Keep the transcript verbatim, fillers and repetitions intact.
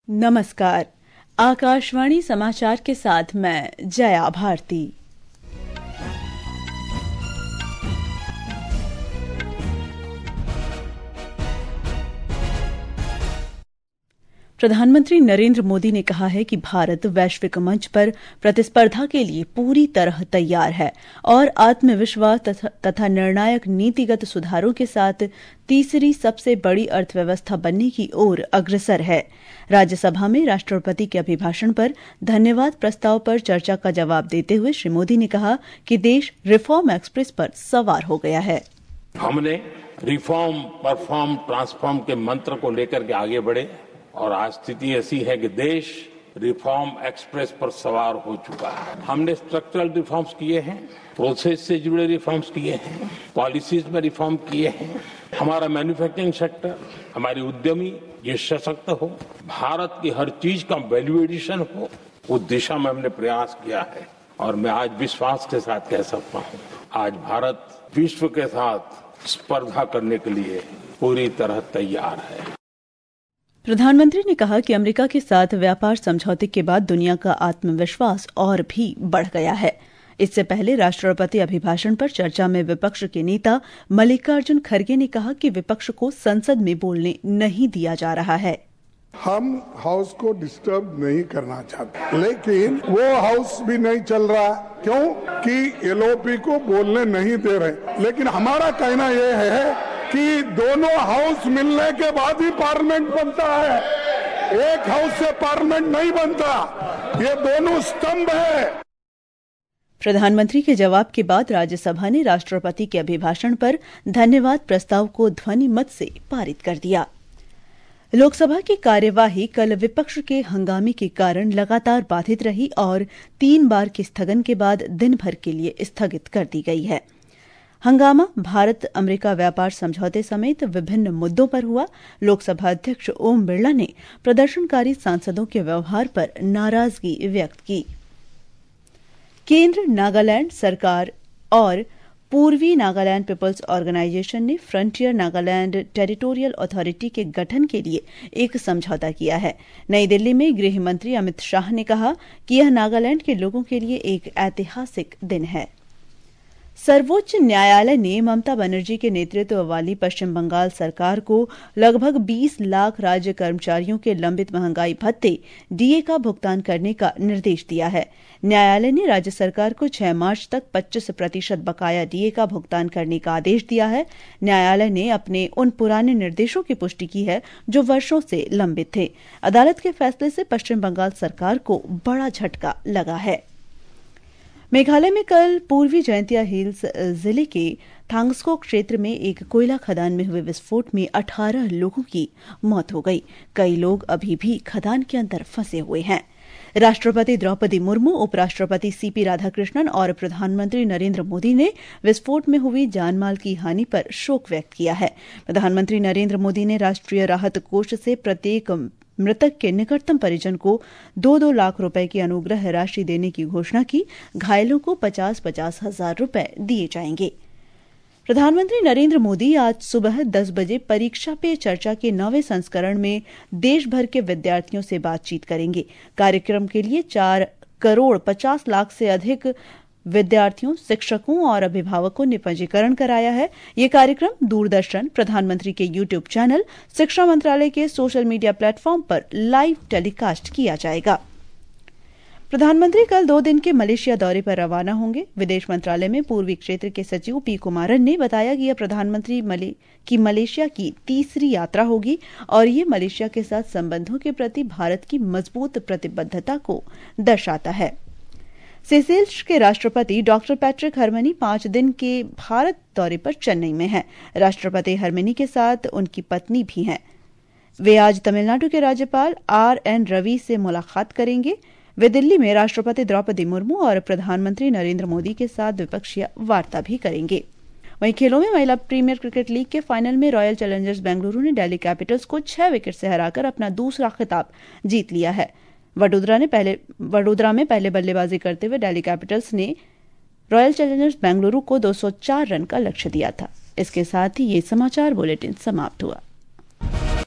नमस्कार। आकाशवाणी समाचार के साथ मैं जया भारती। प्रधानमंत्री नरेंद्र मोदी ने कहा है कि भारत वैश्विक मंच पर प्रतिस्पर्धा के लिए पूरी तरह तैयार है और आत्मविश्वास तथा, तथा निर्णायक नीतिगत सुधारों के साथ तीसरी सबसे बड़ी अर्थव्यवस्था बनने की ओर अग्रसर है। राज्यसभा में राष्ट्रपति के अभिभाषण पर धन्यवाद प्रस्ताव पर चर्चा का जवाब देते हुए श्री मोदी ने कहा कि देश रिफॉर्म एक्सप्रेस पर सवार हो गया है। हमने रिफॉर्म, परफॉर्म, ट्रांसफॉर्म के मंत्र को लेकर के आगे बढ़े और आज स्थिति ऐसी है कि देश रिफॉर्म एक्सप्रेस पर सवार हो चुका है। हमने स्ट्रक्चरल रिफॉर्म्स किए हैं, प्रोसेस से जुड़े रिफॉर्म्स किए हैं, पॉलिसीज में रिफॉर्म किए हैं। हमारा मैन्युफैक्चरिंग सेक्टर, हमारी उद्यमी ये सशक्त हो, भारत की हर चीज का वैल्यू एडिशन हो, उस दिशा में हमने प्रयास किया है और मैं आज विश्वास के साथ कह सकता हूँ, आज भारत विश्व के साथ स्पर्धा करने के लिए पूरी तरह तैयार है। प्रधानमंत्री ने कहा कि अमेरिका के साथ व्यापार समझौते के बाद दुनिया का आत्मविश्वास और भी बढ़ गया है। इससे पहले राष्ट्रपति अभिभाषण पर चर्चा में विपक्ष के नेता मल्लिकार्जुन खड़गे ने कहा कि विपक्ष को संसद में बोलने नहीं दिया जा रहा है। हम हाउस को डिस्टर्ब नहीं करना चाहते, लेकिन वो हाउस भी नहीं चल रहा। क्यों? कि एलओपी को बोलने नहीं दे रहे। लेकिन हमारा कहना यह है कि दोनों हाउस मिलने के बाद ही पार्लियामेंट बनता है, एक हाउस से पार्लियामेंट नहीं बनता। ये दोनों स्तंभ है। प्रधानमंत्री के जवाब के बाद राज्यसभा ने राष्ट्रपति के अभिभाषण पर धन्यवाद प्रस्ताव को ध्वनि मत से पारित कर दिया। लोकसभा की कार्यवाही कल विपक्ष के हंगामे के कारण लगातार बाधित रही और तीन बार के स्थगन के बाद दिन भर के लिए स्थगित कर दी गई है। हंगामा भारत अमेरिका व्यापार समझौते समेत विभिन्न मुद्दों पर हुआ। लोकसभा अध्यक्ष ओम बिरला ने प्रदर्शनकारी सांसदों के व्यवहार पर नाराजगी व्यक्त की। केंद्र, नागालैंड सरकार और पूर्वी नागालैंड पीपल्स ऑर्गेनाइजेशन ने फ्रंटियर नागालैंड टेरिटोरियल अथॉरिटी के गठन के लिए एक समझौता किया है। नई दिल्ली में गृह मंत्री अमित शाह ने कहा कि यह नागालैंड के लोगों के लिए एक ऐतिहासिक दिन है। सर्वोच्च न्यायालय ने ममता बनर्जी के नेतृत्व वाली पश्चिम बंगाल सरकार को लगभग बीस लाख राज्य कर्मचारियों के लंबित महंगाई भत्ते डीए का भुगतान करने का निर्देश दिया है। न्यायालय ने राज्य सरकार को छह मार्च तक पच्चीस प्रतिशत बकाया डीए का भुगतान करने का आदेश दिया है। न्यायालय ने अपने उन पुराने निर्देशों की पुष्टि की है जो वर्षों से लंबित थे। अदालत के फैसले से पश्चिम बंगाल सरकार को बड़ा झटका लगा है। मेघालय में कल पूर्वी जयंतिया हिल्स जिले के थांग्सको क्षेत्र में एक कोयला खदान में हुए विस्फोट में अठारह लोगों की मौत हो गई। कई लोग अभी भी खदान के अंदर फंसे हुए हैं। राष्ट्रपति द्रौपदी मुर्मू, उपराष्ट्रपति सीपी राधाकृष्णन और प्रधानमंत्री नरेंद्र मोदी ने विस्फोट में हुई जानमाल की हानि पर शोक व्यक्त किया है। प्रधानमंत्री नरेंद्र मोदी ने राष्ट्रीय राहत कोष से प्रत्येक मृतक के निकटतम परिजन को दो दो लाख रुपए की अनुग्रह राशि देने की घोषणा की। घायलों को पचास पचास हजार रुपए दिए जाएंगे। प्रधानमंत्री नरेंद्र मोदी आज सुबह दस बजे परीक्षा पे चर्चा के नौवें संस्करण में देश भर के विद्यार्थियों से बातचीत करेंगे। कार्यक्रम के लिए चार करोड़ पचास लाख से अधिक विद्यार्थियों, शिक्षकों और अभिभावकों ने पंजीकरण कराया है। ये कार्यक्रम दूरदर्शन, प्रधानमंत्री के यूट्यूब चैनल, शिक्षा मंत्रालय के सोशल मीडिया प्लेटफॉर्म पर लाइव टेलीकास्ट किया जाएगा। प्रधानमंत्री कल दो दिन के मलेशिया दौरे पर रवाना होंगे। विदेश मंत्रालय में पूर्वी क्षेत्र के सचिव पी कुमारन ने बताया कि यह प्रधानमंत्री मले, की मलेशिया की तीसरी यात्रा होगी और ये मलेशिया के साथ संबंधों के प्रति भारत की मजबूत प्रतिबद्धता को दर्शाता है। सेशेल्स के राष्ट्रपति डॉक्टर पैट्रिक हरमनी पांच दिन के भारत दौरे पर चेन्नई में हैं। राष्ट्रपति हरमनी के साथ उनकी पत्नी भी हैं। वे आज तमिलनाडु के राज्यपाल आर एन रवि से मुलाकात करेंगे। वे दिल्ली में राष्ट्रपति द्रौपदी मुर्मू और प्रधानमंत्री नरेंद्र मोदी के साथ द्विपक्षीय वार्ता भी करेंगे। वहीं खेलों में महिला प्रीमियर क्रिकेट लीग के फाइनल में रॉयल चैलेंजर्स बेंगलुरु ने दिल्ली कैपिटल्स को छह विकेट से हराकर अपना दूसरा खिताब जीत लिया है। वडोदरा ने पहले वडोदरा में पहले बल्लेबाजी करते हुए दिल्ली कैपिटल्स ने रॉयल चैलेंजर्स बेंगलुरु को दो सौ चार रन का लक्ष्य दिया था। इसके साथ ही ये समाचार बुलेटिन समाप्त हुआ।